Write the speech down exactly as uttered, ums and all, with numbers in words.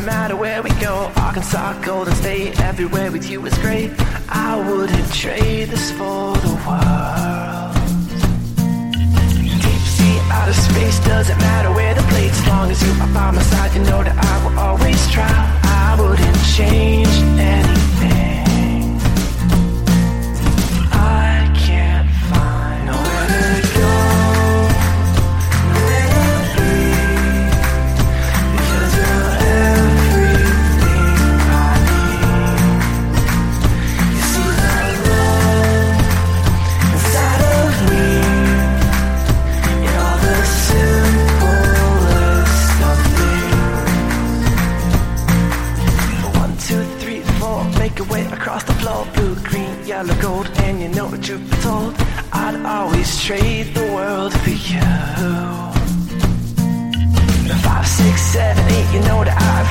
matter where we go. Arkansas, Golden State, everywhere with you is great. I wouldn't trade this for the world. Deep sea, outer space, doesn't matter where the place. As long as you are by my side, you know that I will always try. I wouldn't change anything. I can't find nowhere to go, nowhere to be, because you're everything I need. You see the love inside of me, in all the simplest of things. One, two, three, four, make your way across the floor. Blue, green, yellow, gold, and you know what you've been told. I'd always trade the world for you. Five, six, seven, eight, you know that I've